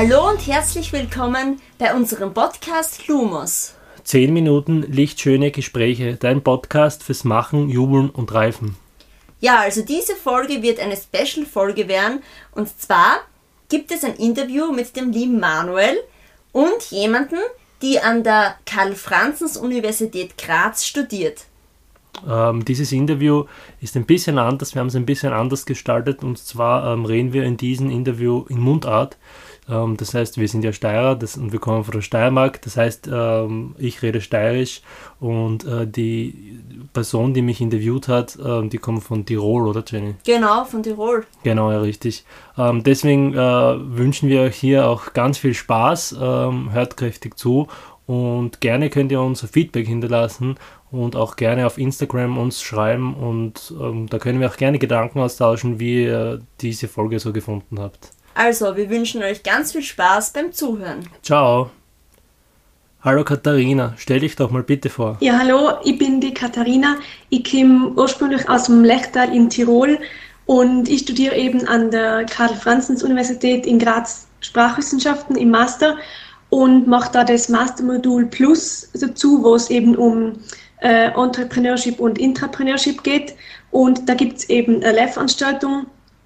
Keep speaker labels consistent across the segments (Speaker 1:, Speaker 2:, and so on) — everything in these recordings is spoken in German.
Speaker 1: Hallo und herzlich willkommen bei unserem Podcast Lumos.
Speaker 2: 10 Minuten lichtschöne Gespräche, dein Podcast fürs Machen, Jubeln und Reifen.
Speaker 1: Ja, also diese Folge wird eine Special-Folge werden und zwar gibt es ein Interview mit dem lieben Manuel und jemanden, die an der Karl-Franzens-Universität Graz studiert.
Speaker 2: Dieses Interview ist ein bisschen anders, wir haben es ein bisschen anders gestaltet und zwar reden wir in diesem Interview in Mundart. Das heißt, wir sind ja Steirer und wir kommen von der Steiermark, das heißt, ich rede Steirisch und die Person, die mich interviewt hat, die kommt von Tirol, oder Jenny?
Speaker 1: Genau, von Tirol.
Speaker 2: Genau, ja, richtig. Deswegen wünschen wir euch hier auch ganz viel Spaß, hört kräftig zu und gerne könnt ihr uns Feedback hinterlassen und auch gerne auf Instagram uns schreiben und da können wir auch gerne Gedanken austauschen, wie ihr diese Folge so gefunden habt.
Speaker 1: Also, wir wünschen euch ganz viel Spaß beim Zuhören.
Speaker 2: Ciao. Hallo Katharina, stell dich doch mal bitte vor.
Speaker 3: Ja, hallo, ich bin die Katharina. Ich komme ursprünglich aus dem Lechtal in Tirol und ich studiere eben an der Karl-Franzens-Universität in Graz Sprachwissenschaften im Master und mache da das Mastermodul Plus dazu, wo es eben um Entrepreneurship und Intrapreneurship geht. Und da gibt es eben eine Lehrveranstaltung,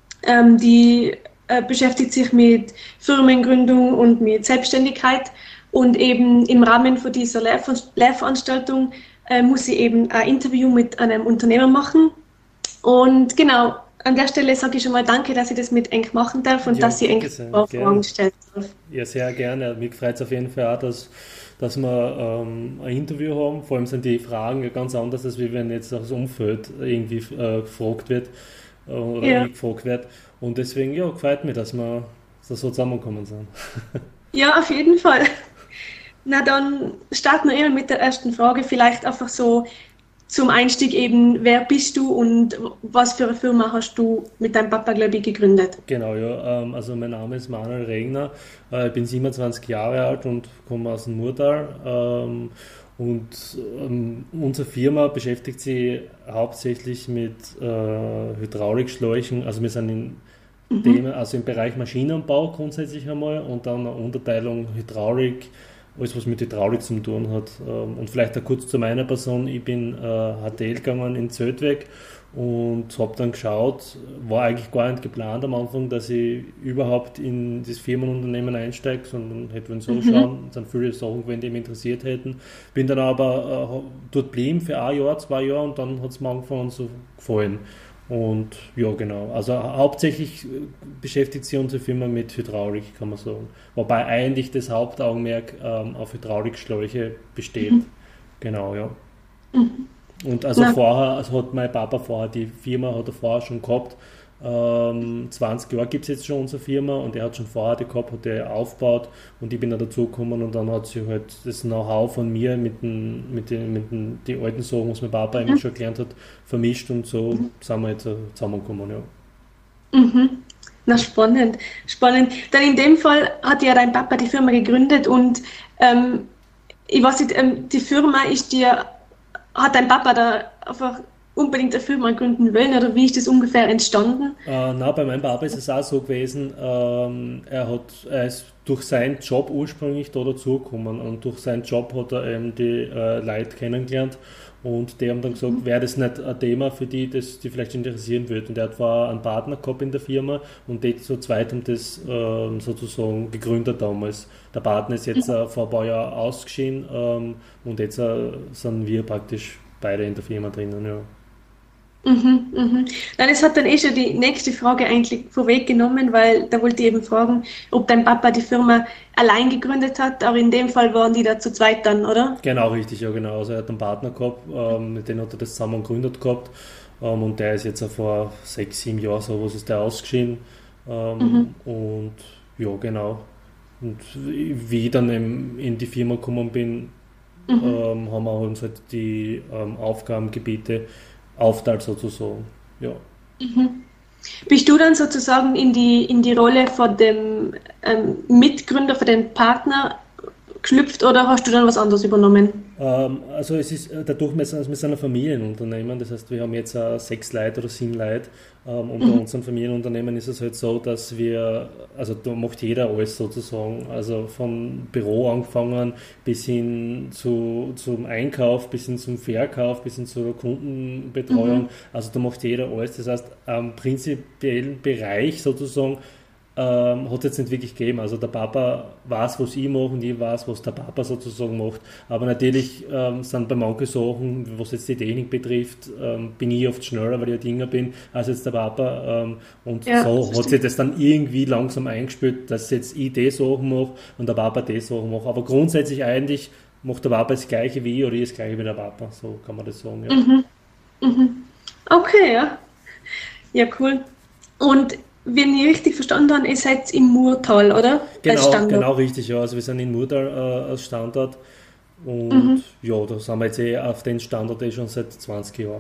Speaker 3: die beschäftigt sich mit Firmengründung und mit Selbstständigkeit. Und eben im Rahmen von dieser Lehrveranstaltung muss ich eben ein Interview mit einem Unternehmer machen. Und genau, an der Stelle sage ich schon mal danke, dass ich das mit Enk machen darf und dass ich Enk Fragen stellen darf.
Speaker 2: Ja, sehr gerne. Mich freut es auf jeden Fall auch, dass wir ein Interview haben. Vor allem sind die Fragen ja ganz anders, als wenn jetzt das Umfeld irgendwie gefragt wird oder gefragt wird. Und deswegen, ja, gefällt mir, dass wir so zusammengekommen sind.
Speaker 3: Ja, auf jeden Fall. Na, dann starten wir mit der ersten Frage. Vielleicht einfach so zum Einstieg eben, wer bist du und was für eine Firma hast du mit deinem Papa, glaube ich, gegründet?
Speaker 2: Genau, ja. Also mein Name ist Manuel Regner. Ich bin 27 Jahre alt und komme aus dem Murtal. Unsere Firma beschäftigt sich hauptsächlich mit Hydraulikschläuchen. Also wir sind im Bereich Maschinenbau grundsätzlich einmal und dann eine Unterteilung Hydraulik, alles was mit Hydraulik zu tun hat. Und vielleicht auch kurz zu meiner Person. Ich bin HTL gegangen in Zeltweg und habe dann geschaut, war eigentlich gar nicht geplant am Anfang, dass ich überhaupt in das Firmenunternehmen einsteige, sondern hätte man so schauen, es sind viele Sachen gewesen, die mich interessiert hätten. Bin dann aber dort geblieben für ein Jahr, 2 Jahre und dann hat es mir angefangen zu gefallen. Und ja, genau. Also hauptsächlich beschäftigt sich unsere Firma mit Hydraulik, kann man sagen. Wobei eigentlich das Hauptaugenmerk auf Hydraulikschläuche besteht. Genau, ja. Und also hat mein Papa vorher, die Firma hat er vorher schon gehabt. 20 Jahre gibt es jetzt schon unsere Firma und er hat schon vorher die gehabt, hat er aufgebaut und ich bin da dazugekommen und dann hat sich halt das Know-how von mir mit den alten Sachen, was mein Papa immer schon gelernt hat, vermischt und so sind wir jetzt zusammengekommen, ja.
Speaker 3: Na, spannend. Dann in dem Fall hat ja dein Papa die Firma gegründet und ich weiß nicht, die Firma hat dein Papa da einfach unbedingt eine Firma gründen wollen oder wie ist das ungefähr entstanden?
Speaker 2: Nein, bei meinem Papa ist es auch so gewesen, er ist durch seinen Job ursprünglich da dazugekommen und durch seinen Job hat er eben die Leute kennengelernt und die haben dann gesagt, wäre das nicht ein Thema für die, das die vielleicht interessieren würde. Und er hat vorher einen Partner gehabt in der Firma und die zu zweit haben das sozusagen gegründet damals. Der Partner ist jetzt vor ein paar Jahren ausgeschieden und jetzt sind wir praktisch beide in der Firma drinnen, ja.
Speaker 3: Nein, das hat dann schon die nächste Frage eigentlich vorweggenommen, weil da wollte ich eben fragen, ob dein Papa die Firma allein gegründet hat, aber in dem Fall waren die da zu zweit dann, oder?
Speaker 2: Genau, richtig, ja genau. Also er hat einen Partner gehabt, mit dem hat er das zusammen gegründet gehabt und der ist jetzt auch vor 6, 7 Jahren so, was ist der ausgeschieden und ja, genau. Und wie ich dann in die Firma gekommen bin, haben wir uns halt die Aufgabengebiete aufteilt sozusagen, ja.
Speaker 3: Bist du dann sozusagen in die Rolle von dem Mitgründer, von dem Partner geschlüpft oder hast du dann was anderes übernommen?
Speaker 2: Also es ist dadurch, wir sind ein Familienunternehmen, das heißt wir haben jetzt 6 Leute oder 7 Leute. Und bei unseren Familienunternehmen ist es halt so, dass also da macht jeder alles sozusagen, also von Büro angefangen bis hin zum Einkauf, bis hin zum Verkauf, bis hin zur Kundenbetreuung, also da macht jeder alles, das heißt am prinzipiellen Bereich sozusagen hat es jetzt nicht wirklich gegeben. Also der Papa weiß, was ich mache und ich weiß, was der Papa sozusagen macht. Aber natürlich sind bei manchen Sachen, was jetzt die Technik betrifft, bin ich oft schneller, weil ich ein Jünger bin, als jetzt der Papa. Und so hat sich das dann irgendwie langsam eingespielt, dass jetzt ich die Sachen mache und der Papa die Sachen macht. Aber grundsätzlich eigentlich macht der Papa das Gleiche wie ich oder ich das Gleiche wie der Papa. So kann man das sagen, ja.
Speaker 3: Okay, ja. Ja, cool. Und wenn ich richtig verstanden habe, ihr seid im Murtal, oder?
Speaker 2: Genau, richtig, ja. Also wir sind in Murtal als Standort und ja, da sind wir jetzt auf den Standort schon seit 20 Jahren.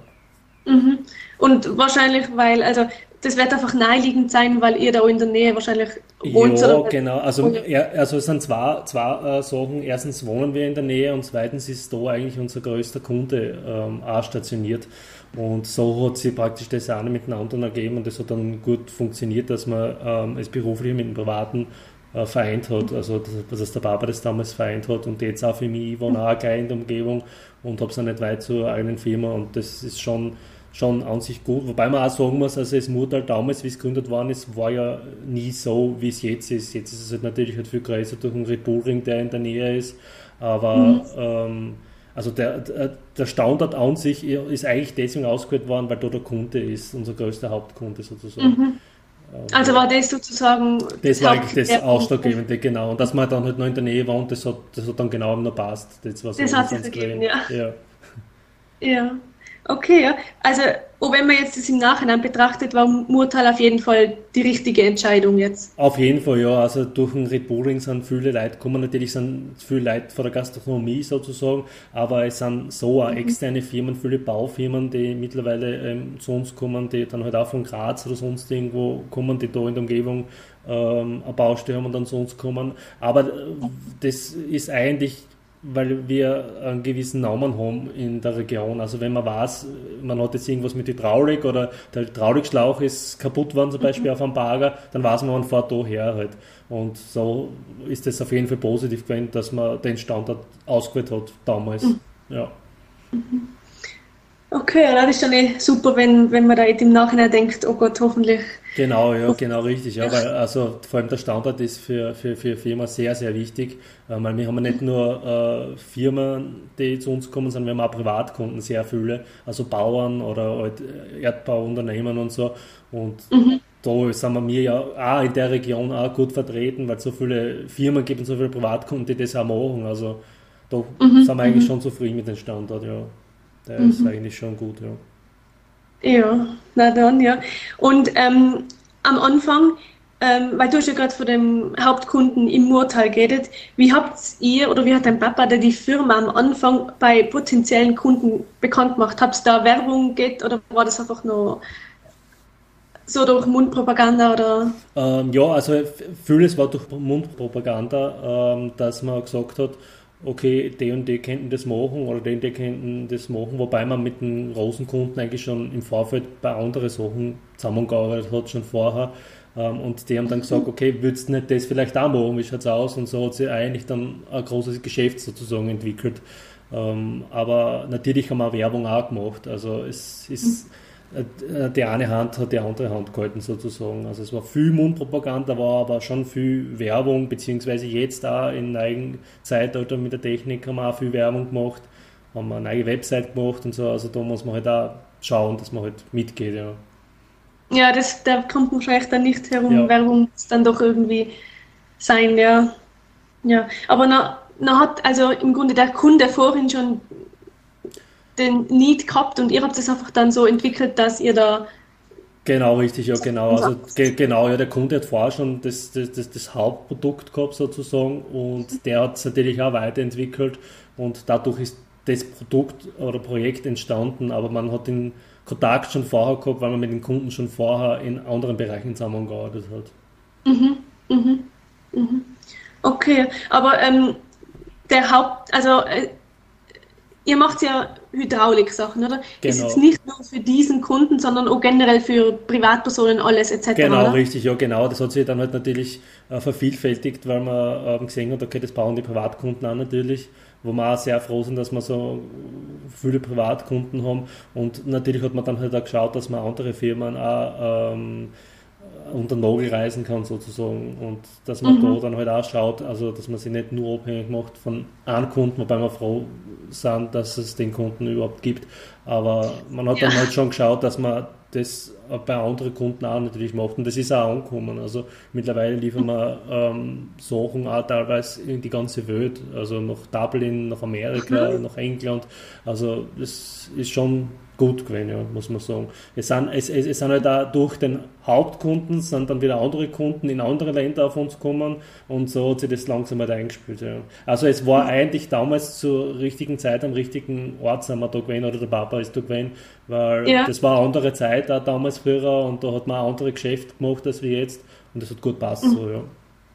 Speaker 2: Ja.
Speaker 3: Und wahrscheinlich, also das wird einfach naheliegend sein, weil ihr da in der Nähe wahrscheinlich wohnt.
Speaker 2: Ja,
Speaker 3: oder?
Speaker 2: genau. Also es sind zwei Sachen. Erstens wohnen wir in der Nähe und zweitens ist da eigentlich unser größter Kunde auch stationiert. Und so hat sich praktisch das eine miteinander ergeben und das hat dann gut funktioniert, dass man es beruflich mit dem Privaten vereint hat. Also dass der Papa das damals vereint hat und jetzt auch für mich, ich wohne auch gleich in der Umgebung und habe es auch nicht weit zur eigenen Firma und das ist schon an sich gut. Wobei man auch sagen muss, also das Murtal damals, wie es gegründet worden ist, war ja nie so, wie es jetzt ist. Jetzt ist es halt natürlich viel größer durch den Red Bull Ring, der in der Nähe ist, aber also der Standort an sich ist eigentlich deswegen ausgewählt worden, weil da der Kunde ist, unser größter Hauptkunde sozusagen.
Speaker 3: Also war das sozusagen
Speaker 2: das war eigentlich das Ausschlaggebende, genau. Und dass man dann halt noch in der Nähe wohnt, das hat dann genau noch passt. Das
Speaker 3: hat sich ergeben, ja. Okay, ja. Also, wenn man jetzt das im Nachhinein betrachtet, war Murtal auf jeden Fall die richtige Entscheidung jetzt.
Speaker 2: Auf jeden Fall, ja. Also durch den Red Bull Ring sind viele Leute gekommen. Natürlich sind viele Leute von der Gastronomie sozusagen, aber es sind so auch externe Firmen, viele Baufirmen, die mittlerweile zu uns kommen, die dann halt auch von Graz oder sonst irgendwo kommen, die da in der Umgebung eine Baustelle haben und dann zu uns kommen. Aber das ist eigentlich, weil wir einen gewissen Namen haben in der Region. Also wenn man weiß, man hat jetzt irgendwas mit Hydraulik oder der Hydraulikschlauch ist kaputt worden zum Beispiel auf einem Bagger, dann weiß man fährt da her halt. Und so ist es auf jeden Fall positiv gewesen, dass man den Standort ausgewählt hat damals. Ja.
Speaker 3: Okay, das ist dann super, wenn man da im Nachhinein denkt, oh Gott, hoffentlich.
Speaker 2: Genau, ja, genau richtig. Ja, weil also vor allem der Standort ist für Firmen sehr, sehr wichtig, weil wir haben nicht nur Firmen, die zu uns kommen, sondern wir haben auch Privatkunden, sehr viele, also Bauern oder halt Erdbauunternehmen und so. Und da sind wir ja auch in der Region auch gut vertreten, weil es so viele Firmen gibt und so viele Privatkunden, die das auch machen. Also da sind wir eigentlich schon zufrieden mit dem Standort, ja. Der ist eigentlich schon gut, ja.
Speaker 3: Ja, na dann, ja. Und am Anfang, weil du hast ja gerade von dem Hauptkunden im Murtal geredet, wie habt ihr oder wie hat dein Papa die Firma am Anfang bei potenziellen Kunden bekannt gemacht? Habt ihr da Werbung geht oder war das einfach nur so durch Mundpropaganda oder?
Speaker 2: Ja, also vieles war durch Mundpropaganda, dass man gesagt hat, okay, die und die könnten das machen oder die und die könnten das machen, wobei man mit den großen Kunden eigentlich schon im Vorfeld bei anderen Sachen zusammengearbeitet hat, schon vorher. Und die haben dann gesagt, okay, würdest du nicht das vielleicht auch machen, wie schaut's aus? Und so hat sich eigentlich dann ein großes Geschäft sozusagen entwickelt. Aber natürlich haben wir Werbung auch gemacht. Also es ist, die eine Hand hat die andere Hand gehalten sozusagen. Also es war viel Mundpropaganda, war aber schon viel Werbung, beziehungsweise jetzt auch in neuen Zeitalter mit der Technik haben wir auch viel Werbung gemacht, haben wir eine neue Website gemacht und so. Also da muss man halt auch schauen, dass man halt mitgeht, ja.
Speaker 3: Ja, da kommt man wahrscheinlich dann nicht herum, ja. Werbung muss dann doch irgendwie sein, ja. Ja, aber na hat also im Grunde der Kunde vorhin schon den Need gehabt und ihr habt es einfach dann so entwickelt, dass ihr da...
Speaker 2: Genau, richtig, ja, genau. Also genau, ja, der Kunde hat vorher schon das Hauptprodukt gehabt sozusagen und der hat es natürlich auch weiterentwickelt und dadurch ist das Produkt oder Projekt entstanden, aber man hat den Kontakt schon vorher gehabt, weil man mit den Kunden schon vorher in anderen Bereichen zusammengearbeitet hat.
Speaker 3: Okay, aber ihr macht ja Hydraulik-Sachen, oder? Ist
Speaker 2: Genau.
Speaker 3: jetzt nicht nur für diesen Kunden, sondern auch generell für Privatpersonen, alles etc.,
Speaker 2: Genau,
Speaker 3: oder?
Speaker 2: richtig, ja genau. Das hat sich dann halt natürlich vervielfältigt, weil man gesehen hat, okay, das brauchen die Privatkunden auch natürlich, wo wir auch sehr froh sind, dass wir so viele Privatkunden haben. Und natürlich hat man dann halt auch geschaut, dass man andere Firmen auch unter den Nagel reißen kann sozusagen und dass man da dann halt auch schaut, also dass man sich nicht nur abhängig macht von einem Kunden, wobei wir froh sind, dass es den Kunden überhaupt gibt, aber man hat dann halt schon geschaut, dass man das bei anderen Kunden auch natürlich macht und das ist auch angekommen, also mittlerweile liefern wir Sachen auch teilweise in die ganze Welt, also nach Dublin, nach Amerika, nach England, also das ist schon gut gewesen, ja, muss man sagen. Es sind halt auch durch den Hauptkunden sind dann wieder andere Kunden in andere Länder auf uns gekommen und so hat sich das langsam halt eingespielt. Ja. Also es war eigentlich damals zur richtigen Zeit am richtigen Ort sind wir da gewesen oder der Papa ist da gewesen, weil das war eine andere Zeit auch damals früher und da hat man auch andere Geschäfte gemacht als wie jetzt und das hat gut passt so, ja.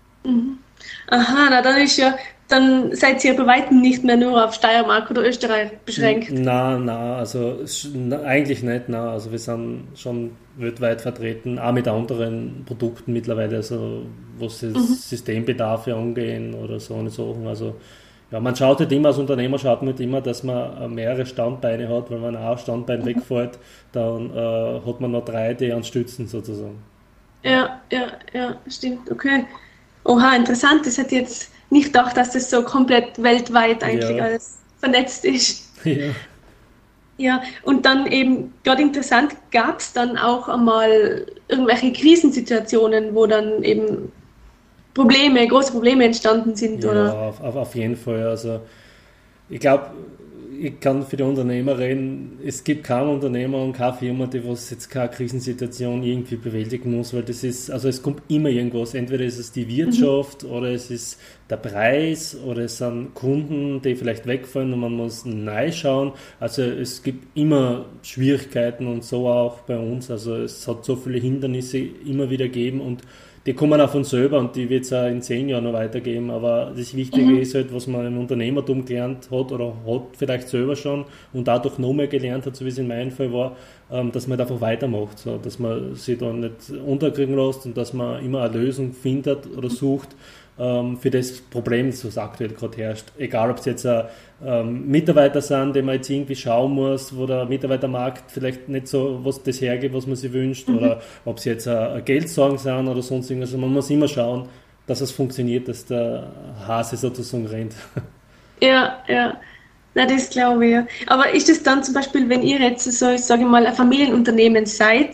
Speaker 3: Aha, na dann seid ihr bei weitem nicht mehr nur auf Steiermark oder Österreich beschränkt.
Speaker 2: Nein, also eigentlich nicht, nein. Also wir sind schon weltweit vertreten, auch mit anderen Produkten mittlerweile, also was das Systembedarfe angehen oder so eine Sachen. Also ja, man schaut halt immer, als Unternehmer schaut man halt immer, dass man mehrere Standbeine hat, weil wenn ein Standbein wegfällt, dann hat man noch 3, die einen stützen sozusagen.
Speaker 3: Ja, stimmt, okay. Oha, interessant, das hätte ich jetzt nicht gedacht, dass das so komplett weltweit eigentlich alles vernetzt ist.
Speaker 2: Ja.
Speaker 3: Ja, und dann eben, gerade interessant, gab es dann auch einmal irgendwelche Krisensituationen, wo dann eben große Probleme entstanden sind,
Speaker 2: Ja,
Speaker 3: oder?
Speaker 2: auf jeden Fall. Also ich glaube, ich kann für die Unternehmer reden, es gibt keinen Unternehmer und keine Firma, die was jetzt keine Krisensituation irgendwie bewältigen muss, weil das ist, also es kommt immer irgendwas. Entweder ist es die Wirtschaft oder es ist der Preis oder es sind Kunden, die vielleicht wegfallen und man muss neu schauen. Also es gibt immer Schwierigkeiten und so auch bei uns. Also es hat so viele Hindernisse immer wieder gegeben und die kommen auch von selber und die wird es auch in 10 Jahren noch weitergeben, aber das Wichtige ist halt, was man im Unternehmertum gelernt hat oder hat vielleicht selber schon und dadurch noch mehr gelernt hat, so wie es in meinem Fall war, dass man halt einfach weitermacht, so, dass man sich da nicht unterkriegen lässt und dass man immer eine Lösung findet oder sucht für das Problem, das aktuell gerade herrscht. Egal, ob es jetzt Mitarbeiter sind, die man jetzt irgendwie schauen muss, wo der Mitarbeitermarkt vielleicht nicht so was das hergibt, was man sich wünscht, oder ob es jetzt Geldsorgen sind oder sonst irgendwas. Also man muss immer schauen, dass es funktioniert, dass der Hase sozusagen rennt.
Speaker 3: Ja. Na, das glaube ich, ja. Aber ist es dann zum Beispiel, wenn ihr jetzt so, ich sage mal, ein Familienunternehmen seid,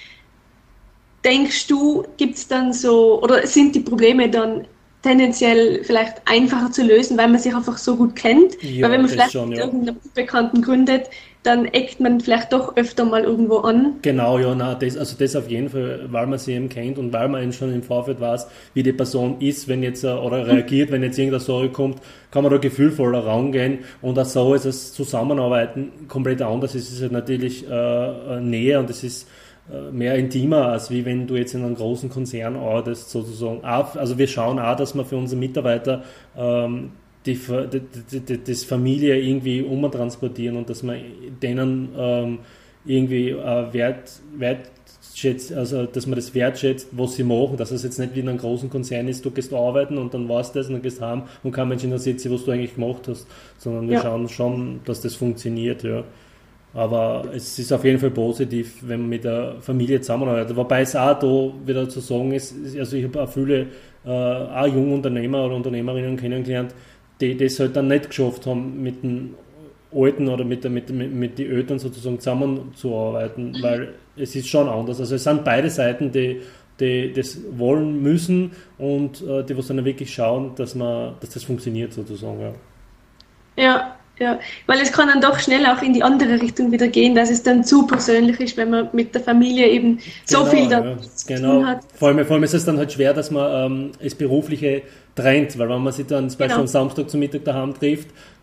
Speaker 3: denkst du, gibt es dann so, oder sind die Probleme dann tendenziell vielleicht einfacher zu lösen, weil man sich einfach so gut kennt?
Speaker 2: Ja,
Speaker 3: weil wenn man
Speaker 2: das
Speaker 3: vielleicht
Speaker 2: schon,
Speaker 3: mit
Speaker 2: ja.
Speaker 3: irgendeinem Unbekannten gründet, dann eckt man vielleicht doch öfter mal irgendwo an.
Speaker 2: Genau, ja, nein, das auf jeden Fall, weil man sie eben kennt und weil man eben schon im Vorfeld weiß, wie die Person ist, wenn jetzt, oder reagiert, wenn jetzt irgendeine Sorge kommt, kann man da gefühlvoller rangehen und auch so ist das Zusammenarbeiten komplett anders. Es ist halt natürlich näher und es ist mehr intimer, als wie wenn du jetzt in einem großen Konzern arbeitest, sozusagen. Also wir schauen auch, dass wir für unsere Mitarbeiter das Familie irgendwie umtransportieren und dass man denen irgendwie wertschätzt, also dass man das wertschätzt, was sie machen, dass es jetzt nicht wie in einem großen Konzern ist, du gehst arbeiten und dann war's das und dann gehst heim und kein Mensch interessiert sich, was du eigentlich gemacht hast, sondern wir schauen schon, dass das funktioniert, ja. Aber es ist auf jeden Fall positiv, wenn man mit der Familie zusammenarbeitet. Wobei es auch da wieder zu sagen ist, also ich habe auch viele auch junge Unternehmer oder Unternehmerinnen kennengelernt, die das halt dann nicht geschafft haben, mit den Alten oder mit den Eltern sozusagen zusammenzuarbeiten, weil es ist schon anders. Also es sind beide Seiten, die das wollen müssen und die was dann wirklich schauen, dass das funktioniert sozusagen.
Speaker 3: Ja, weil es kann dann doch schnell auch in die andere Richtung wieder gehen, dass es dann zu persönlich ist, wenn man mit der Familie eben so viel da zu tun hat.
Speaker 2: Vor allem ist es dann halt schwer, dass man das Berufliche trennt, weil wenn man sich dann zum Beispiel am Samstag zum Mittag daheim trifft,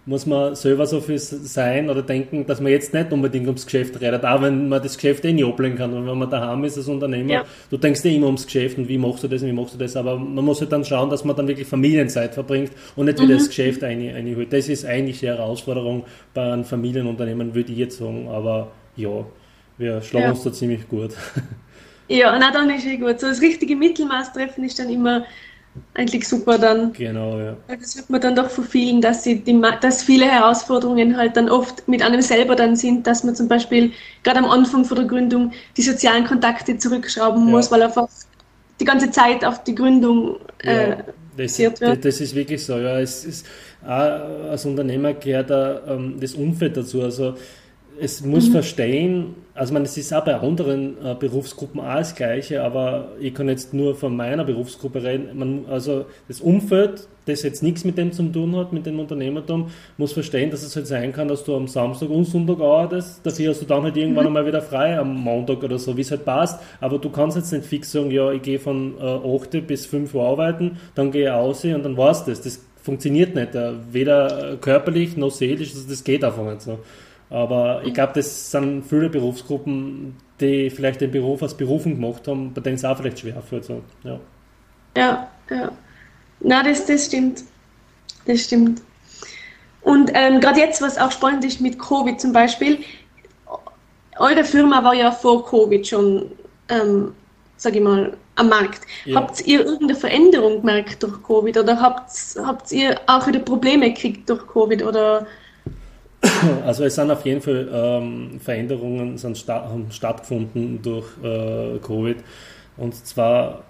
Speaker 2: muss man selber so viel sein oder denken, dass man jetzt nicht unbedingt ums Geschäft redet, auch wenn man das Geschäft nicht ablehnen kann. Und wenn man daheim ist als Unternehmer, du denkst immer ums Geschäft und wie machst du das, aber man muss halt dann schauen, dass man dann wirklich Familienzeit verbringt und nicht wieder das Geschäft einholt. Das ist eigentlich die Herausforderung bei einem Familienunternehmen, würde ich jetzt sagen, aber ja, wir schlagen uns da ziemlich gut. Ja,
Speaker 3: na dann ist gut. So das richtige Mittelmaß treffen ist dann immer eigentlich super dann.
Speaker 2: Genau, ja.
Speaker 3: Das hört man dann doch von vielen, dass viele Herausforderungen halt dann oft mit einem selber dann sind, dass man zum Beispiel gerade am Anfang von der Gründung die sozialen Kontakte zurückschrauben muss, weil einfach die ganze Zeit auf die Gründung
Speaker 2: basiert wird. Das ist wirklich so, ja. Es ist auch, als Unternehmer gehört das Umfeld dazu, also es muss verstehen, also es ist auch bei anderen Berufsgruppen auch das Gleiche, aber ich kann jetzt nur von meiner Berufsgruppe reden. Also das Umfeld, das jetzt nichts mit dem zu tun hat, mit dem Unternehmertum, muss verstehen, dass es halt sein kann, dass du am Samstag und Sonntag arbeitest, dafür hast du dann halt irgendwann einmal wieder frei am Montag oder so, wie es halt passt, aber du kannst jetzt nicht fix sagen, ja, ich gehe von 8 bis 5 Uhr arbeiten, dann gehe ich raus und dann war's das. Das funktioniert nicht, weder körperlich noch seelisch, also das geht einfach nicht so. Aber ich glaube, das sind viele Berufsgruppen, die vielleicht den Beruf als Berufung gemacht haben, bei denen es auch vielleicht schwer fällt. So.
Speaker 3: Ja. Na, das stimmt. Das stimmt. Und gerade jetzt, was auch spannend ist mit Covid zum Beispiel, eure Firma war ja vor Covid schon, sage ich mal, am Markt. Ja. Habt ihr irgendeine Veränderung gemerkt durch Covid oder habt ihr auch wieder Probleme gekriegt durch Covid oder?
Speaker 2: Also es sind auf jeden Fall Veränderungen haben stattgefunden durch Covid, und zwar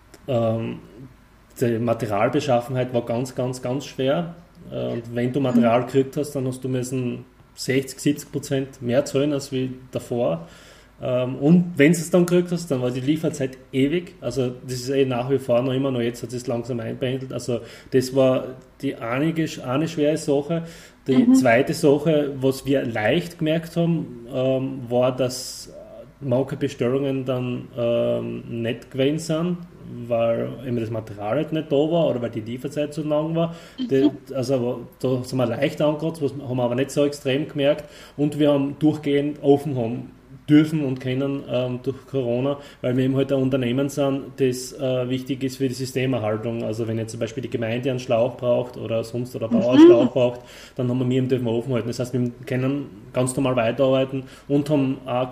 Speaker 2: die Materialbeschaffenheit war ganz, ganz, ganz schwer, und wenn du Material gekriegt hast, dann hast du müssen 60-70% mehr zahlen als wie davor, und wenn du es dann gekriegt hast, dann war die Lieferzeit ewig, also das ist nach wie vor noch immer, noch jetzt hat es langsam einpendelt, also das war eine schwere Sache. Die zweite Sache, was wir leicht gemerkt haben, war, dass manche Bestellungen dann nicht gewesen sind, weil immer das Material halt nicht da war oder weil die Lieferzeit zu lang war. Also da sind wir leicht angekratzt, was haben wir aber nicht so extrem gemerkt, und wir haben durchgehend offen haben dürfen und können durch Corona, weil wir eben halt ein Unternehmen sind, das wichtig ist für die Systemerhaltung. Also wenn jetzt zum Beispiel die Gemeinde einen Schlauch braucht oder sonst oder Bauer einen Schlauch braucht, dann haben wir dürfen wir offen halten. Das heißt, wir können ganz normal weiterarbeiten und haben auch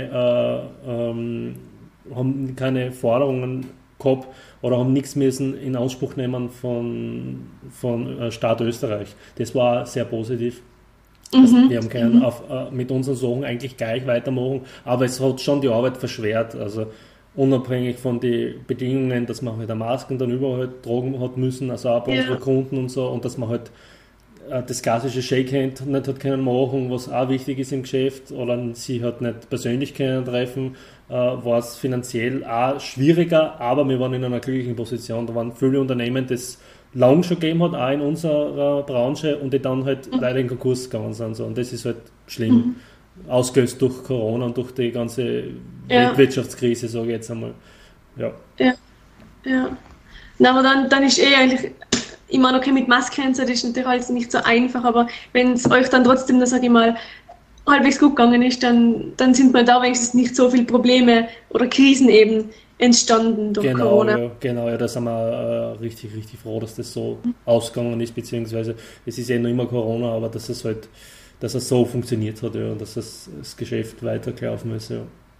Speaker 2: keine Forderungen gehabt oder haben nichts müssen in Anspruch nehmen von Staat Österreich. Das war sehr positiv. Also wir haben können mit unseren Sachen eigentlich gleich weitermachen, aber es hat schon die Arbeit verschwert, also unabhängig von den Bedingungen, dass man halt eine Masken dann überall tragen hat müssen, also auch bei unseren Kunden und so, und dass man halt das klassische Shakehand nicht hat können machen, was auch wichtig ist im Geschäft, oder sie hat nicht persönlich können treffen, war es finanziell auch schwieriger, aber wir waren in einer glücklichen Position. Da waren viele Unternehmen, das lang schon gegeben hat, auch in unserer Branche, und die dann halt leider in Konkurs gegangen sind. So. Und das ist halt schlimm, ausgelöst durch Corona und durch die ganze Weltwirtschaftskrise, sage ich jetzt einmal. Ja.
Speaker 3: Na, aber dann ist eigentlich, ich meine, okay, mit Masken, das ist natürlich alles nicht so einfach, aber wenn es euch dann trotzdem, sage ich mal, halbwegs gut gegangen ist, dann sind mir da wenigstens nicht so viele Probleme oder Krisen eben entstanden durch Corona.
Speaker 2: Genau, da sind wir richtig, richtig froh, dass das so ausgegangen ist, beziehungsweise es ist noch immer Corona, aber dass es so funktioniert hat, und dass das Geschäft weitergelaufen ist, ja.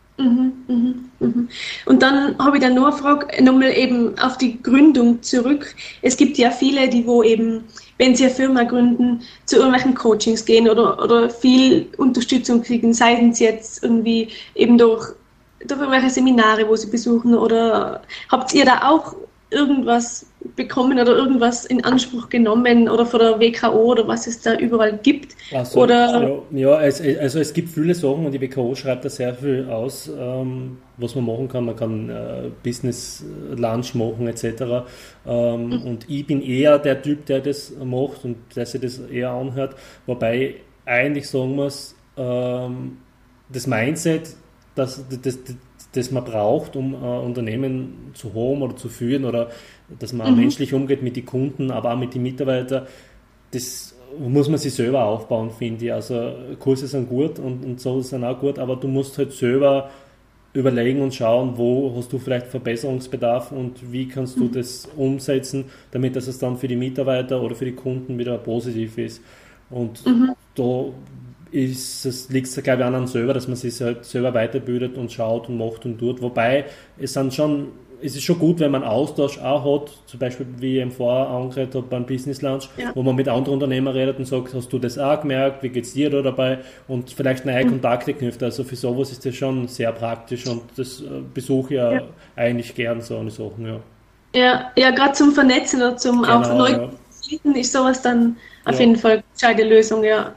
Speaker 3: Und dann habe ich dann noch eine Frage, nochmal eben auf die Gründung zurück. Es gibt ja viele, die wo eben, wenn sie eine Firma gründen, zu irgendwelchen Coachings gehen oder viel Unterstützung kriegen, seien es jetzt irgendwie eben durch irgendwelche Seminare, wo sie besuchen, oder habt ihr da auch irgendwas bekommen oder irgendwas in Anspruch genommen oder von der WKO oder was es da überall gibt?
Speaker 2: Also,
Speaker 3: oder?
Speaker 2: Also es gibt viele Sachen, und die WKO schreibt da sehr viel aus, was man machen kann. Man kann Business Lunch machen etc. Und ich bin eher der Typ, der das macht und der sich das eher anhört, wobei eigentlich sagen muss, das Mindset, das man braucht, um Unternehmen zu haben oder zu führen, oder dass man menschlich umgeht mit den Kunden, aber auch mit den Mitarbeitern, das muss man sich selber aufbauen, finde ich. Also Kurse sind gut und so sind auch gut, aber du musst halt selber überlegen und schauen, wo hast du vielleicht Verbesserungsbedarf und wie kannst du das umsetzen, damit das es dann für die Mitarbeiter oder für die Kunden wieder positiv ist. Und da liegt es, glaube ich, an einem selber, dass man sich halt selber weiterbildet und schaut und macht und tut. Wobei es ist schon gut, wenn man Austausch auch hat, zum Beispiel, wie ich eben vorher angeredet habe beim Business Lunch, wo man mit anderen Unternehmern redet und sagt, hast du das auch gemerkt, wie geht's dir da dabei und vielleicht neue Kontakte knüpft. Also für sowas ist das schon sehr praktisch und das besuche ich ja eigentlich gern, so eine Sachen,
Speaker 3: Ja, gerade zum Vernetzen oder zum auch neu ist sowas dann auf jeden Fall eine gescheite Lösung, ja.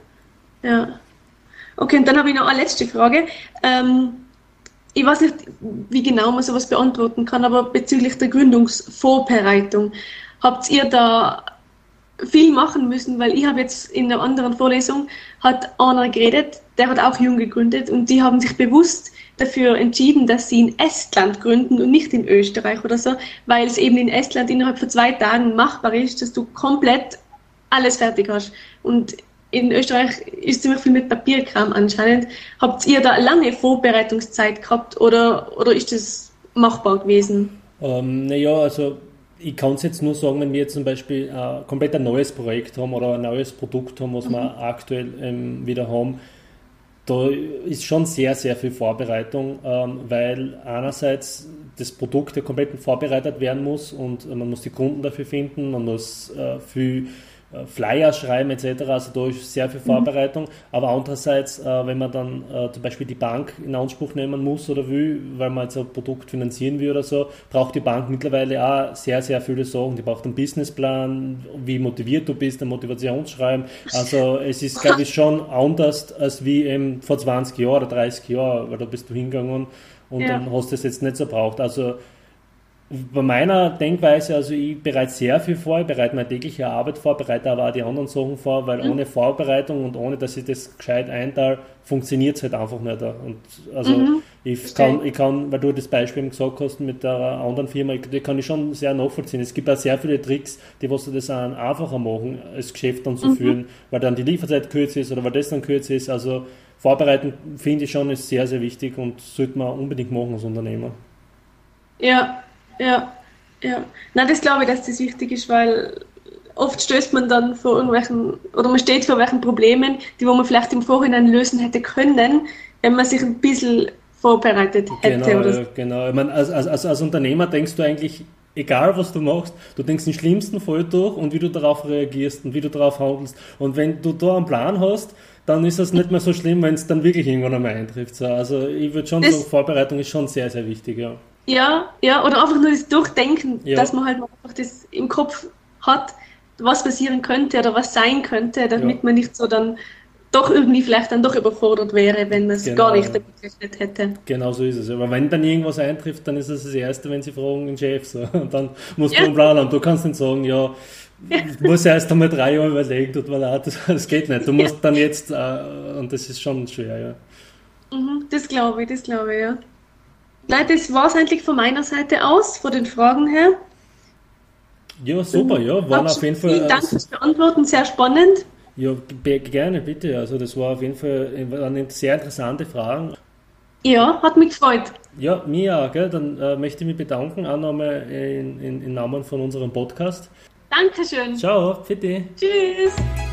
Speaker 3: Okay, und dann habe ich noch eine letzte Frage. Ich weiß nicht, wie genau man sowas beantworten kann, aber bezüglich der Gründungsvorbereitung, habt ihr da viel machen müssen? Weil ich habe jetzt in einer anderen Vorlesung, hat einer geredet, der hat auch jung gegründet und die haben sich bewusst dafür entschieden, dass sie in Estland gründen und nicht in Österreich oder so, weil es eben in Estland innerhalb von 2 Tagen machbar ist, dass du komplett alles fertig hast. Und in Österreich ist ziemlich viel mit Papierkram anscheinend. Habt ihr da lange Vorbereitungszeit gehabt oder ist das machbar gewesen?
Speaker 2: Also ich kann es jetzt nur sagen, wenn wir jetzt zum Beispiel komplett ein neues Projekt haben oder ein neues Produkt haben, was wir aktuell wieder haben, da ist schon sehr, sehr viel Vorbereitung, weil einerseits das Produkt ja komplett vorbereitet werden muss und man muss die Kunden dafür finden, man muss viel Flyer schreiben etc., also da ist sehr viel Vorbereitung, aber andererseits, wenn man dann zum Beispiel die Bank in Anspruch nehmen muss oder will, weil man jetzt ein Produkt finanzieren will oder so, braucht die Bank mittlerweile auch sehr, sehr viele Sachen. Die braucht einen Businessplan, wie motiviert du bist, ein Motivationsschreiben. Also es ist, glaube ich, schon anders als wie eben vor 20 Jahren oder 30 Jahren, weil da bist du hingegangen und dann hast du es jetzt nicht so braucht. Also bei meiner Denkweise, also ich bereite sehr viel vor, ich bereite meine tägliche Arbeit vor, bereite aber auch die anderen Sachen vor, weil ohne Vorbereitung und ohne, dass ich das gescheit einteile, funktioniert es halt einfach nicht. Und also ich kann, weil du das Beispiel eben gesagt hast mit der anderen Firma, die kann ich schon sehr nachvollziehen. Es gibt auch sehr viele Tricks, die was das auch einfacher machen, das Geschäft dann zu führen, weil dann die Lieferzeit kürzer ist oder weil das dann kürzer ist. Also Vorbereiten finde ich schon ist sehr, sehr wichtig und sollte man unbedingt machen als Unternehmer.
Speaker 3: Ja. Na, das glaube ich, dass das wichtig ist, weil oft stößt man dann vor irgendwelchen, oder man steht vor irgendwelchen Problemen, die wo man vielleicht im Vorhinein lösen hätte können, wenn man sich ein bisschen vorbereitet hätte.
Speaker 2: Genau. Ich meine, als Unternehmer denkst du eigentlich, egal was du machst, du denkst den schlimmsten Fall durch und wie du darauf reagierst und wie du darauf handelst. Und wenn du da einen Plan hast, dann ist das nicht mehr so schlimm, wenn es dann wirklich irgendwann einmal eintrifft. So, also ich würde schon sagen, Vorbereitung ist schon sehr, sehr wichtig,
Speaker 3: Ja, oder einfach nur das Durchdenken, dass man halt einfach das im Kopf hat, was passieren könnte oder was sein könnte, damit man nicht so dann doch irgendwie vielleicht dann doch überfordert wäre, wenn man es gar nicht damit gerechnet hätte.
Speaker 2: Genau so ist es. Aber wenn dann irgendwas eintrifft, dann ist es das Erste, wenn sie fragen den Chef. So. Und dann musst du einen Plan haben. Du kannst nicht sagen, du musst erst einmal 3 Jahre überlegen, tut mir leid, das geht nicht. Du musst dann jetzt, und das ist schon schwer,
Speaker 3: Das glaube ich, ja. Leute, das war es eigentlich von meiner Seite aus, von den Fragen her.
Speaker 2: Ja, super, waren auf jeden Fall.
Speaker 3: Vielen Dank fürs Beantworten, sehr spannend.
Speaker 2: Ja, gerne, bitte. Also das war auf jeden Fall eine sehr interessante Fragen.
Speaker 3: Ja, hat mich gefreut.
Speaker 2: Ja, mir auch, gell? Dann möchte ich mich bedanken, auch nochmal in Namen von unserem Podcast.
Speaker 3: Dankeschön.
Speaker 2: Ciao, bitte.
Speaker 3: Tschüss.